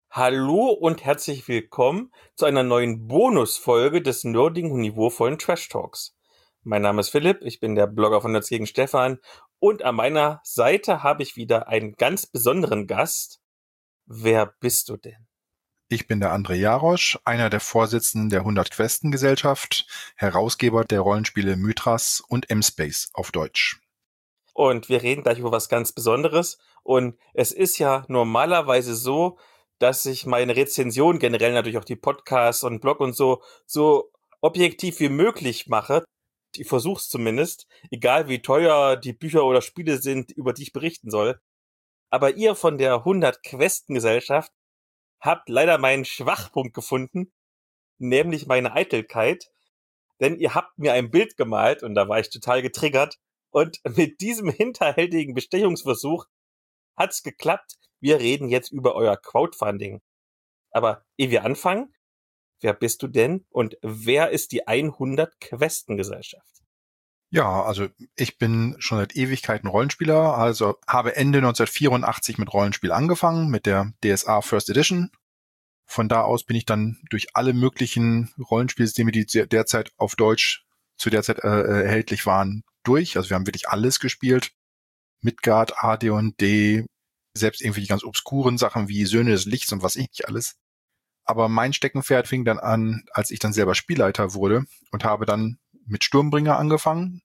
Hallo und herzlich willkommen zu einer neuen Bonusfolge des nerdigen und niveauvollen Trash Talks. Mein Name ist Philipp, ich bin der Blogger von Nerds gegen Stefan und an meiner Seite habe ich wieder einen ganz besonderen Gast. Wer bist du denn? Ich bin der André Jarosch, einer der Vorsitzenden der 100-Questen-Gesellschaft, Herausgeber der Rollenspiele Mythras und M-Space auf Deutsch. Und wir reden gleich über was ganz Besonderes. Und es ist ja normalerweise so, dass ich meine Rezension, generell natürlich auch die Podcasts und Blog und so objektiv wie möglich mache. Ich versuche es zumindest, egal wie teuer die Bücher oder Spiele sind, über die ich berichten soll. Aber ihr von der 100-Questen-Gesellschaft habt leider meinen Schwachpunkt gefunden, nämlich meine Eitelkeit. Denn ihr habt mir ein Bild gemalt und da war ich total getriggert. Und mit diesem hinterhältigen Bestechungsversuch hat's geklappt. Wir reden jetzt über euer Crowdfunding. Aber ehe wir anfangen, wer bist du denn und wer ist die 100-Questen-Gesellschaft? Ja, also ich bin schon seit Ewigkeiten Rollenspieler, also habe Ende 1984 mit Rollenspiel angefangen, mit der DSA First Edition. Von da aus bin ich dann durch alle möglichen Rollenspielsysteme, die derzeit auf Deutsch zu der Zeit erhältlich waren, durch. Also wir haben wirklich alles gespielt. Midgard, AD&D, selbst irgendwelche ganz obskuren Sachen wie Söhne des Lichts und was ich nicht alles. Aber mein Steckenpferd fing dann an, als ich dann selber Spielleiter wurde und habe dann mit Sturmbringer angefangen,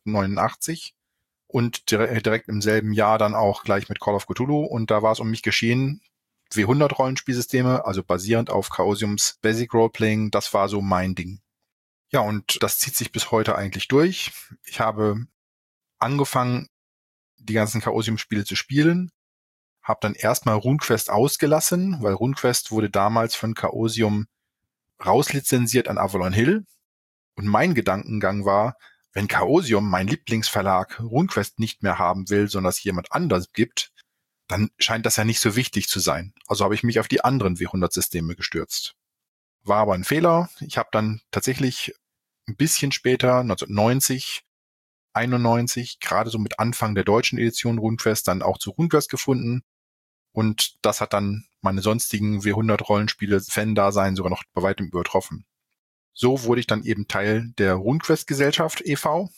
1989, und direkt im selben Jahr dann auch gleich mit Call of Cthulhu. Und da war es um mich geschehen, W100 Rollenspielsysteme, also basierend auf Chaosiums Basic Roleplaying, das war so mein Ding. Ja, und das zieht sich bis heute eigentlich durch. Ich habe angefangen, die ganzen Chaosium-Spiele zu spielen, habe dann erstmal RuneQuest ausgelassen, weil RuneQuest wurde damals von Chaosium rauslizenziert an Avalon Hill. Und mein Gedankengang war, wenn Chaosium, mein Lieblingsverlag, RuneQuest nicht mehr haben will, sondern es jemand anders gibt, dann scheint das ja nicht so wichtig zu sein. Also habe ich mich auf die anderen W100-Systeme gestürzt. War aber ein Fehler. Ich habe dann tatsächlich ein bisschen später, 1990, 91, gerade so mit Anfang der deutschen Edition RuneQuest, dann auch zu RuneQuest gefunden. Und das hat dann meine sonstigen W100-Rollenspiele-Fan-Dasein sogar noch bei weitem übertroffen. So wurde ich dann eben Teil der RuneQuest-Gesellschaft e.V.,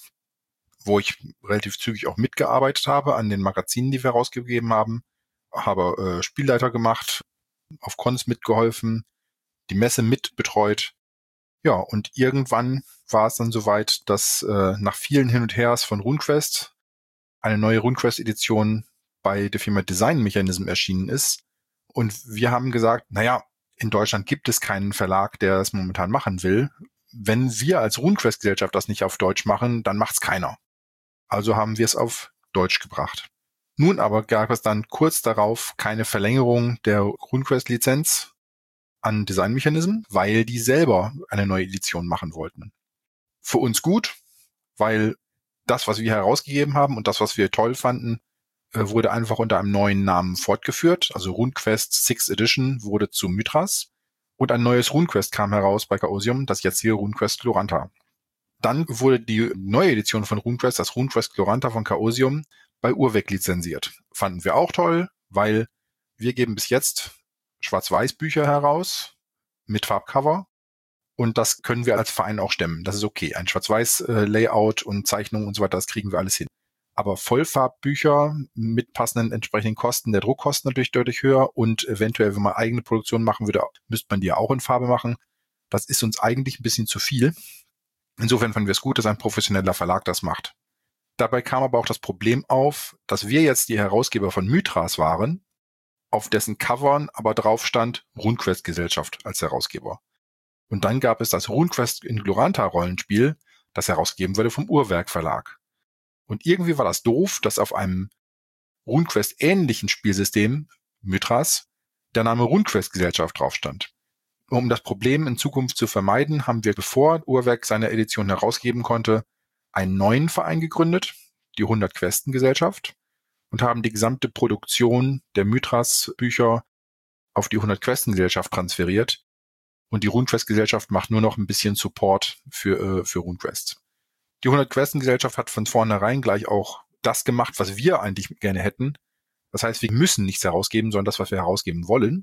wo ich relativ zügig auch mitgearbeitet habe an den Magazinen, die wir rausgegeben haben. Habe Spielleiter gemacht, auf Cons mitgeholfen, die Messe mitbetreut. Ja, und irgendwann war es dann soweit, dass nach vielen Hin und Hers von RuneQuest eine neue RuneQuest-Edition bei der Firma Design Mechanism erschienen ist. Und wir haben gesagt, naja, in Deutschland gibt es keinen Verlag, der das momentan machen will. Wenn wir als RuneQuest-Gesellschaft das nicht auf Deutsch machen, dann macht's keiner. Also haben wir es auf Deutsch gebracht. Nun aber gab es dann kurz darauf keine Verlängerung der RuneQuest-Lizenz an Design Mechanism, weil die selber eine neue Edition machen wollten. Für uns gut, weil das, was wir herausgegeben haben und das, was wir toll fanden, wurde einfach unter einem neuen Namen fortgeführt. Also RuneQuest 6th Edition wurde zu Mythras und ein neues RuneQuest kam heraus bei Chaosium, das jetzige RuneQuest Glorantha. Dann wurde die neue Edition von RuneQuest, das RuneQuest Glorantha von Chaosium, bei Urweg lizenziert. Fanden wir auch toll, weil wir geben bis jetzt Schwarz-Weiß-Bücher heraus mit Farbcover. Und das können wir als Verein auch stemmen. Das ist okay. Ein Schwarz-Weiß-Layout und Zeichnung und so weiter, das kriegen wir alles hin. Aber Vollfarbbücher mit passenden entsprechenden Kosten, der Druckkosten natürlich deutlich höher und eventuell, wenn man eigene Produktion machen würde, müsste man die ja auch in Farbe machen. Das ist uns eigentlich ein bisschen zu viel. Insofern fanden wir es gut, dass ein professioneller Verlag das macht. Dabei kam aber auch das Problem auf, dass wir jetzt die Herausgeber von Mythras waren, auf dessen Covern aber drauf stand RuneQuest Gesellschaft als Herausgeber. Und dann gab es das RuneQuest in Glorantha Rollenspiel, das herausgegeben wurde vom Uhrwerk Verlag. Und irgendwie war das doof, dass auf einem RuneQuest-ähnlichen Spielsystem, Mythras, der Name RuneQuest Gesellschaft drauf stand. Um das Problem in Zukunft zu vermeiden, haben wir, bevor Uhrwerk seine Edition herausgeben konnte, einen neuen Verein gegründet, die 100-Questen-Gesellschaft, und haben die gesamte Produktion der Mythras-Bücher auf die 100-Questen-Gesellschaft transferiert. Und die RuneQuest-Gesellschaft macht nur noch ein bisschen Support für RuneQuest. Die 100-Questen-Gesellschaft hat von vornherein gleich auch das gemacht, was wir eigentlich gerne hätten. Das heißt, wir müssen nichts herausgeben, sondern das, was wir herausgeben wollen.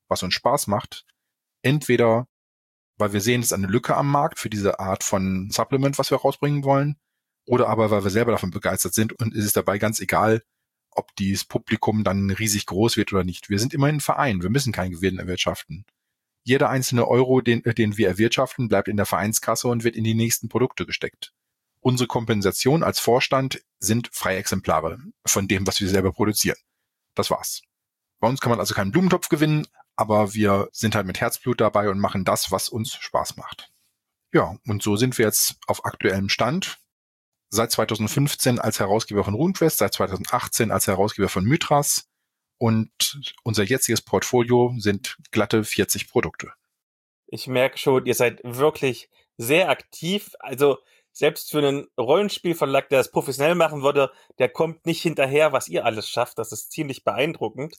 was uns Spaß macht. Entweder, weil wir sehen, es ist eine Lücke am Markt für diese Art von Supplement, was wir rausbringen wollen, oder aber, weil wir selber davon begeistert sind und es ist dabei ganz egal, ob dieses Publikum dann riesig groß wird oder nicht. Wir sind immerhin ein Verein, wir müssen keinen Gewinn erwirtschaften. Jeder einzelne Euro, den wir erwirtschaften, bleibt in der Vereinskasse und wird in die nächsten Produkte gesteckt. Unsere Kompensation als Vorstand sind freie Exemplare von dem, was wir selber produzieren. Das war's. Bei uns kann man also keinen Blumentopf gewinnen, aber wir sind halt mit Herzblut dabei und machen das, was uns Spaß macht. Ja, und so sind wir jetzt auf aktuellem Stand. Seit 2015 als Herausgeber von RuneQuest, seit 2018 als Herausgeber von Mythras und unser jetziges Portfolio sind glatte 40 Produkte. Ich merke schon, ihr seid wirklich sehr aktiv. Also selbst für einen Rollenspielverlag, der das professionell machen würde, der kommt nicht hinterher, was ihr alles schafft. Das ist ziemlich beeindruckend.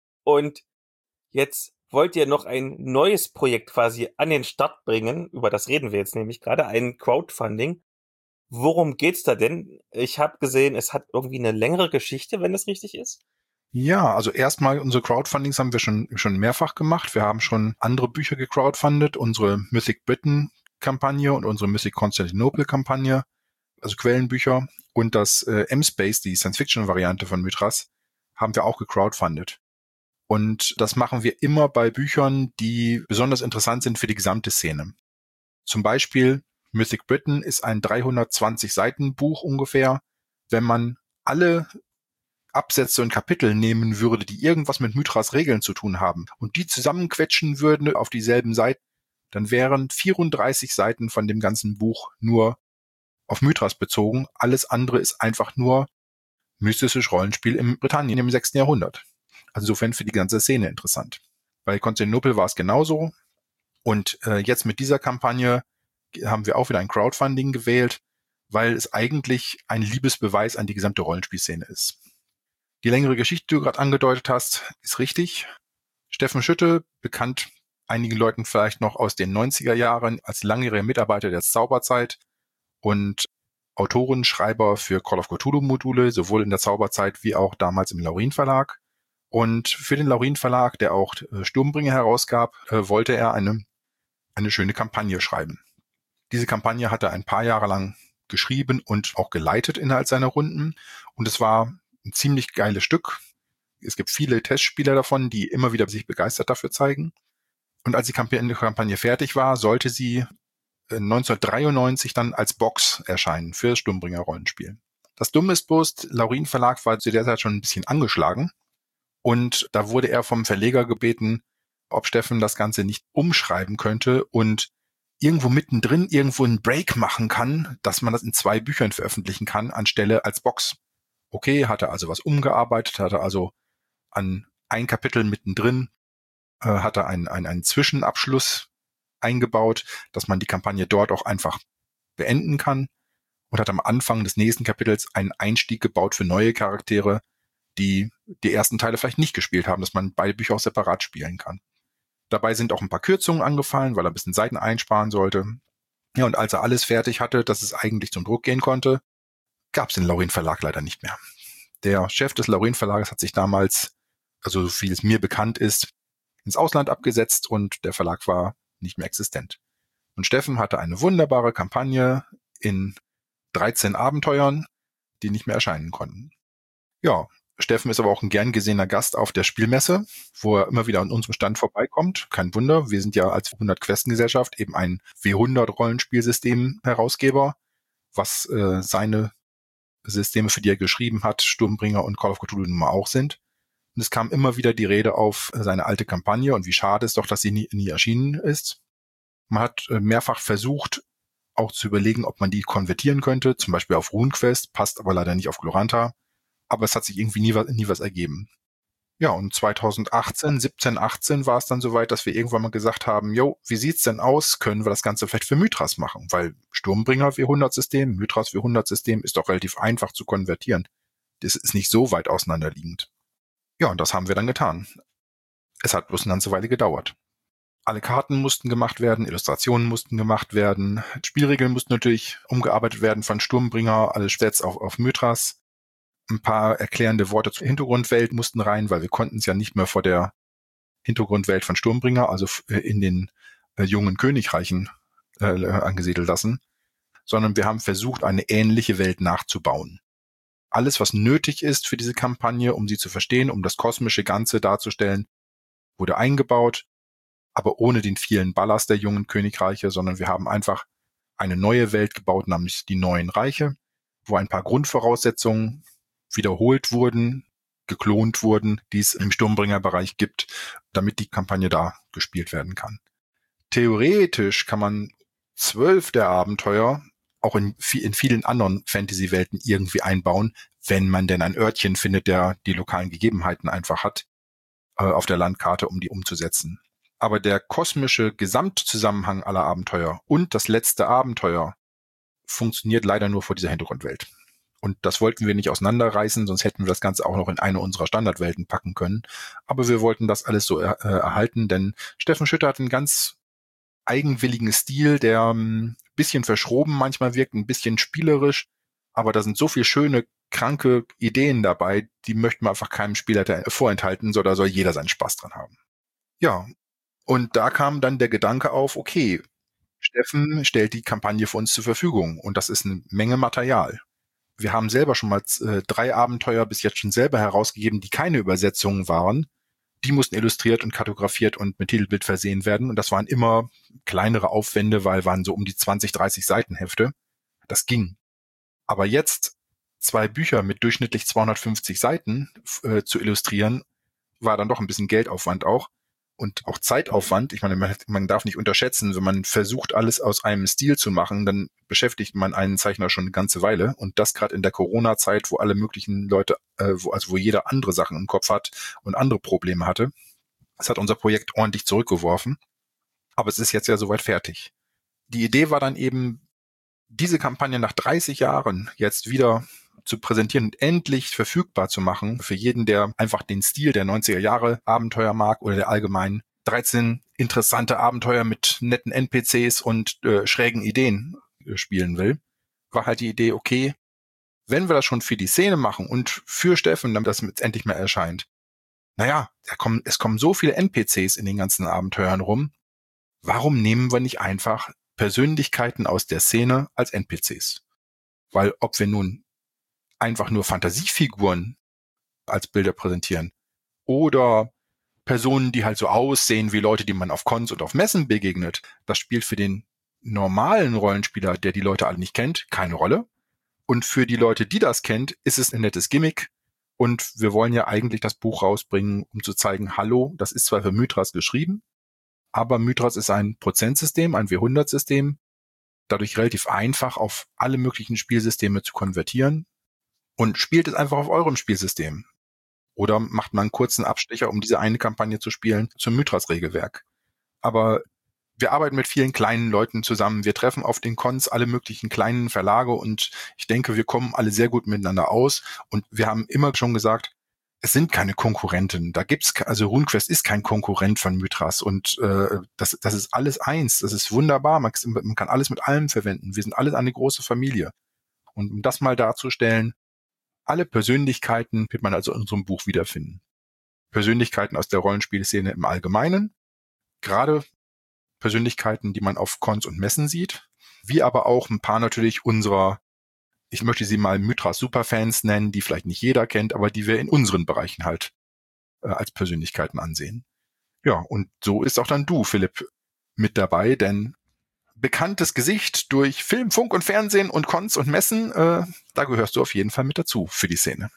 Und jetzt wollt ihr noch ein neues Projekt quasi an den Start bringen. Über das reden wir jetzt nämlich gerade, ein Crowdfunding. Worum geht's da denn? Ich habe gesehen, es hat irgendwie eine längere Geschichte, wenn das richtig ist. Ja, also erstmal unsere Crowdfundings haben wir schon mehrfach gemacht. Wir haben schon andere Bücher gecrowdfundet, unsere Mythic Britain Kampagne und unsere Mythic Constantinople Kampagne, also Quellenbücher und das M-Space, die Science-Fiction-Variante von Mythras, haben wir auch gecrowdfundet. Und das machen wir immer bei Büchern, die besonders interessant sind für die gesamte Szene. Zum Beispiel Mythic Britain ist ein 320 Seiten Buch ungefähr. Wenn man alle Absätze und Kapitel nehmen würde, die irgendwas mit Mythras Regeln zu tun haben und die zusammenquetschen würden auf dieselben Seiten, dann wären 34 Seiten von dem ganzen Buch nur auf Mythras bezogen. Alles andere ist einfach nur mystisches Rollenspiel in Britannien im 6. Jahrhundert. Also insofern für die ganze Szene interessant. Bei Konstantinopel war es genauso. Und jetzt mit dieser Kampagne haben wir auch wieder ein Crowdfunding gewählt, weil es eigentlich ein Liebesbeweis an die gesamte Rollenspielszene ist. Die längere Geschichte, die du gerade angedeutet hast, ist richtig. Steffen Schütte, bekannt einigen Leuten vielleicht noch aus den 90er Jahren als langjähriger Mitarbeiter der Zauberzeit und Autoren, Schreiber für Call of Cthulhu Module, sowohl in der Zauberzeit wie auch damals im Laurin Verlag. Und für den Laurin Verlag, der auch Sturmbringer herausgab, wollte er eine schöne Kampagne schreiben. Diese Kampagne hat er ein paar Jahre lang geschrieben und auch geleitet innerhalb seiner Runden. Und es war ein ziemlich geiles Stück. Es gibt viele Testspieler davon, die immer wieder sich begeistert dafür zeigen. Und als die Kampagne fertig war, sollte sie 1993 dann als Box erscheinen für das Sturmbringer Rollenspiel. Das Dumme ist bloß, Laurin Verlag war zu der Zeit schon ein bisschen angeschlagen. Und da wurde er vom Verleger gebeten, ob Steffen das Ganze nicht umschreiben könnte und irgendwo mittendrin irgendwo einen Break machen kann, dass man das in 2 Büchern veröffentlichen kann, anstelle als Box. Okay, hat er also was umgearbeitet, hat er also an ein Kapitel mittendrin, hat er einen Zwischenabschluss eingebaut, dass man die Kampagne dort auch einfach beenden kann und hat am Anfang des nächsten Kapitels einen Einstieg gebaut für neue Charaktere, die ersten Teile vielleicht nicht gespielt haben, dass man beide Bücher auch separat spielen kann. Dabei sind auch ein paar Kürzungen angefallen, weil er ein bisschen Seiten einsparen sollte. Ja, und als er alles fertig hatte, dass es eigentlich zum Druck gehen konnte, gab es den Laurin Verlag leider nicht mehr. Der Chef des Laurin Verlages hat sich damals, also so viel es mir bekannt ist, ins Ausland abgesetzt und der Verlag war nicht mehr existent. Und Steffen hatte eine wunderbare Kampagne in 13 Abenteuern, die nicht mehr erscheinen konnten. Ja, Steffen ist aber auch ein gern gesehener Gast auf der Spielmesse, wo er immer wieder an unserem Stand vorbeikommt. Kein Wunder, wir sind ja als 100-Questen-Gesellschaft eben ein W100-Rollenspielsystem-Herausgeber, was seine Systeme, für die er geschrieben hat, Sturmbringer und Call of Cthulhu nun mal auch sind. Und es kam immer wieder die Rede auf seine alte Kampagne und wie schade es doch, dass sie nie erschienen ist. Man hat mehrfach versucht, auch zu überlegen, ob man die konvertieren könnte, zum Beispiel auf RuneQuest, passt aber leider nicht auf Glorantha. Aber es hat sich irgendwie nie was ergeben. Ja, und 17, 18 war es dann soweit, dass wir irgendwann mal gesagt haben, jo, wie sieht's denn aus? Können wir das Ganze vielleicht für Mythras machen? Weil Sturmbringer W100-System, Mythras W100-System ist doch relativ einfach zu konvertieren. Das ist nicht so weit auseinanderliegend. Ja, und das haben wir dann getan. Es hat bloß eine ganze Weile gedauert. Alle Karten mussten gemacht werden, Illustrationen mussten gemacht werden, Spielregeln mussten natürlich umgearbeitet werden von Sturmbringer, alle Stats auf Mythras. Ein paar erklärende Worte zur Hintergrundwelt mussten rein, weil wir konnten es ja nicht mehr vor der Hintergrundwelt von Sturmbringer, also in den jungen Königreichen angesiedelt lassen, sondern wir haben versucht, eine ähnliche Welt nachzubauen. Alles, was nötig ist für diese Kampagne, um sie zu verstehen, um das kosmische Ganze darzustellen, wurde eingebaut, aber ohne den vielen Ballast der jungen Königreiche, sondern wir haben einfach eine neue Welt gebaut, nämlich die neuen Reiche, wo ein paar Grundvoraussetzungen wiederholt wurden, geklont wurden, die es im Sturmbringer-Bereich gibt, damit die Kampagne da gespielt werden kann. Theoretisch kann man 12 der Abenteuer auch in vielen anderen Fantasy-Welten irgendwie einbauen, wenn man denn ein Örtchen findet, der die lokalen Gegebenheiten einfach hat auf der Landkarte, um die umzusetzen. Aber der kosmische Gesamtzusammenhang aller Abenteuer und das letzte Abenteuer funktioniert leider nur vor dieser Hintergrundwelt. Und das wollten wir nicht auseinanderreißen, sonst hätten wir das Ganze auch noch in eine unserer Standardwelten packen können. Aber wir wollten das alles so erhalten, denn Steffen Schütter hat einen ganz eigenwilligen Stil, der ein bisschen verschroben manchmal wirkt, ein bisschen spielerisch, aber da sind so viele schöne, kranke Ideen dabei, die möchten wir einfach keinem Spieler vorenthalten, so da soll jeder seinen Spaß dran haben. Ja, und da kam dann der Gedanke auf, okay, Steffen stellt die Kampagne für uns zur Verfügung und das ist eine Menge Material. Wir haben selber schon mal 3 Abenteuer bis jetzt schon selber herausgegeben, die keine Übersetzungen waren. Die mussten illustriert und kartografiert und mit Titelbild versehen werden. Und das waren immer kleinere Aufwände, weil waren so um die 20, 30 Seitenhefte. Das ging. Aber jetzt 2 Bücher mit durchschnittlich 250 Seiten zu illustrieren, war dann doch ein bisschen Geldaufwand auch. Und auch Zeitaufwand. Ich meine, man darf nicht unterschätzen, wenn man versucht, alles aus einem Stil zu machen, dann beschäftigt man einen Zeichner schon eine ganze Weile. Und das gerade in der Corona-Zeit, wo alle möglichen Leute, wo jeder andere Sachen im Kopf hat und andere Probleme hatte. Das hat unser Projekt ordentlich zurückgeworfen. Aber es ist jetzt ja soweit fertig. Die Idee war dann eben, diese Kampagne nach 30 Jahren jetzt wieder zu präsentieren und endlich verfügbar zu machen für jeden, der einfach den Stil der 90er Jahre Abenteuer mag oder der allgemein 13 interessante Abenteuer mit netten NPCs und schrägen Ideen spielen will, war halt die Idee, okay, wenn wir das schon für die Szene machen und für Steffen, damit das jetzt endlich mal erscheint, naja, es kommen so viele NPCs in den ganzen Abenteuern rum, warum nehmen wir nicht einfach Persönlichkeiten aus der Szene als NPCs? Weil ob wir nun einfach nur Fantasiefiguren als Bilder präsentieren oder Personen, die halt so aussehen wie Leute, die man auf Cons und auf Messen begegnet, das spielt für den normalen Rollenspieler, der die Leute alle nicht kennt, keine Rolle. Und für die Leute, die das kennt, ist es ein nettes Gimmick. Und wir wollen ja eigentlich das Buch rausbringen, um zu zeigen, hallo, das ist zwar für Mythras geschrieben, aber Mythras ist ein Prozentsystem, ein W100-System, dadurch relativ einfach auf alle möglichen Spielsysteme zu konvertieren. Und spielt es einfach auf eurem Spielsystem. Oder macht man einen kurzen Abstecher, um diese eine Kampagne zu spielen, zum Mythras-Regelwerk. Aber wir arbeiten mit vielen kleinen Leuten zusammen. Wir treffen auf den Cons alle möglichen kleinen Verlage und ich denke, wir kommen alle sehr gut miteinander aus. Und wir haben immer schon gesagt, es sind keine Konkurrenten. Also RuneQuest ist kein Konkurrent von Mythras und das ist alles eins. Das ist wunderbar. Man kann alles mit allem verwenden. Wir sind alle eine große Familie. Und um das mal darzustellen, alle Persönlichkeiten wird man also in unserem Buch wiederfinden. Persönlichkeiten aus der Rollenspielszene im Allgemeinen, gerade Persönlichkeiten, die man auf Cons und Messen sieht, wie aber auch ein paar natürlich unserer, ich möchte sie mal Mythras-Superfans nennen, die vielleicht nicht jeder kennt, aber die wir in unseren Bereichen halt als Persönlichkeiten ansehen. Ja, und so ist auch dann du, Philipp, mit dabei, denn bekanntes Gesicht durch Film, Funk und Fernsehen und Cons und Messen, da gehörst du auf jeden Fall mit dazu für die Szene.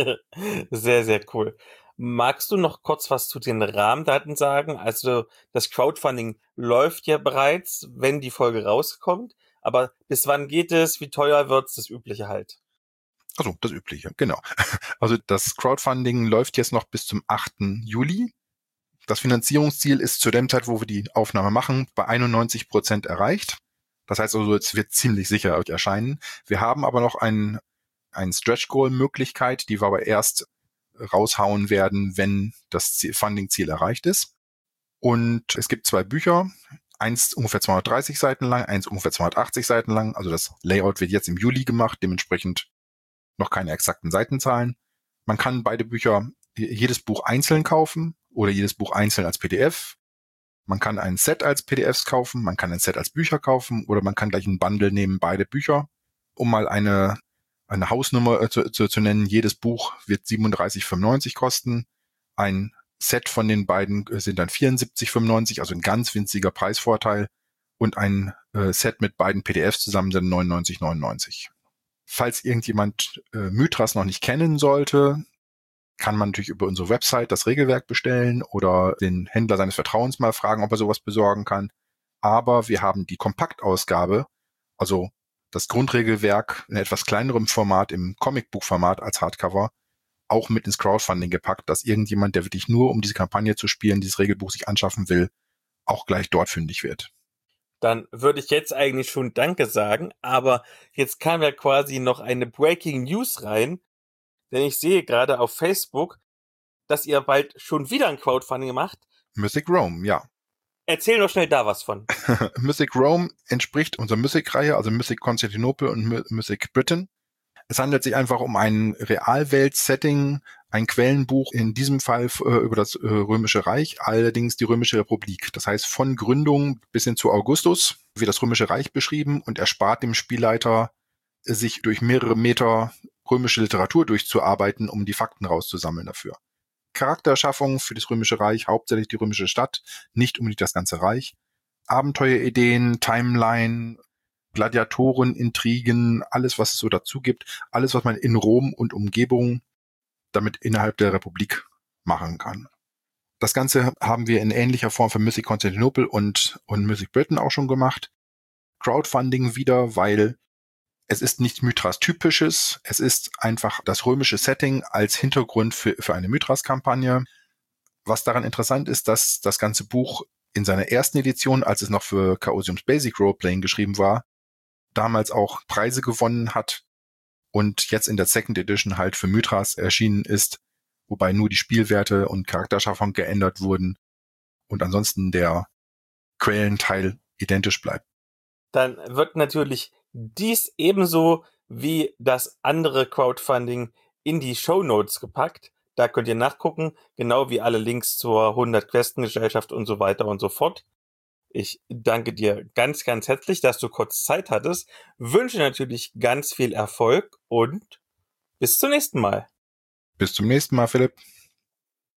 Sehr, sehr cool. Magst du noch kurz was zu den Rahmendaten sagen? Also das Crowdfunding läuft ja bereits, wenn die Folge rauskommt. Aber bis wann geht es? Wie teuer wird's? Das Übliche halt. Also das Übliche, genau. Also das Crowdfunding läuft jetzt noch bis zum 8. Juli. Das Finanzierungsziel ist zu dem Zeit, wo wir die Aufnahme machen, bei 91% erreicht. Das heißt also, es wird ziemlich sicher erscheinen. Wir haben aber noch ein Stretch-Goal-Möglichkeit, die wir aber erst raushauen werden, wenn das Funding-Ziel erreicht ist. Und es gibt 2 Bücher, eins ungefähr 230 Seiten lang, eins ungefähr 280 Seiten lang. Also das Layout wird jetzt im Juli gemacht, dementsprechend noch keine exakten Seitenzahlen. Man kann beide Bücher, jedes Buch einzeln kaufen oder jedes Buch einzeln als PDF. Man kann ein Set als PDFs kaufen, man kann ein Set als Bücher kaufen oder man kann gleich ein Bundle nehmen, beide Bücher. Um mal eine Hausnummer zu nennen, jedes Buch wird 37,95 kosten. Ein Set von den beiden sind dann 74,95, also ein ganz winziger Preisvorteil. Und ein Set mit beiden PDFs zusammen sind 99,99. Falls irgendjemand Mythras noch nicht kennen sollte, kann man natürlich über unsere Website das Regelwerk bestellen oder den Händler seines Vertrauens mal fragen, ob er sowas besorgen kann. Aber wir haben die Kompaktausgabe, also das Grundregelwerk in etwas kleinerem Format, im Comicbuchformat als Hardcover, auch mit ins Crowdfunding gepackt, dass irgendjemand, der wirklich nur um diese Kampagne zu spielen, dieses Regelbuch sich anschaffen will, auch gleich dort fündig wird. Dann würde ich jetzt eigentlich schon Danke sagen, aber jetzt kam ja quasi noch eine Breaking News rein, denn ich sehe gerade auf Facebook, dass ihr bald schon wieder ein Crowdfunding macht. Mythic Rome, ja. Erzähl noch schnell da was von. Mythic Rome entspricht unserer Mythic-Reihe, also Mythic Konstantinopel und Mythic Britain. Es handelt sich einfach um ein Realwelt-Setting, ein Quellenbuch, in diesem Fall über das Römische Reich, allerdings die Römische Republik. Das heißt, von Gründung bis hin zu Augustus wird das Römische Reich beschrieben und erspart dem Spielleiter, sich durch mehrere Meter römische Literatur durchzuarbeiten, um die Fakten rauszusammeln dafür. Charakterschaffung für das Römische Reich, hauptsächlich die römische Stadt, nicht unbedingt das ganze Reich. Abenteuerideen, Timeline, Gladiatoren, Intrigen, alles, was es so dazu gibt, alles, was man in Rom und Umgebung damit innerhalb der Republik machen kann. Das Ganze haben wir in ähnlicher Form für Mythic Konstantinopel und Mythic Britain auch schon gemacht. Crowdfunding wieder, weil es ist nicht Mythras-typisches, es ist einfach das römische Setting als Hintergrund für eine Mythras-Kampagne. Was daran interessant ist, dass das ganze Buch in seiner ersten Edition, als es noch für Chaosium's Basic Roleplaying geschrieben war, damals auch Preise gewonnen hat und jetzt in der Second Edition halt für Mythras erschienen ist, wobei nur die Spielwerte und Charakterschaffung geändert wurden und ansonsten der Quellenteil identisch bleibt. Dann wird natürlich dies ebenso wie das andere Crowdfunding in die Shownotes gepackt. Da könnt ihr nachgucken, genau wie alle Links zur 100-Questen-Gesellschaft und so weiter und so fort. Ich danke dir ganz, ganz herzlich, dass du kurz Zeit hattest. Wünsche natürlich ganz viel Erfolg und bis zum nächsten Mal. Bis zum nächsten Mal, Philipp.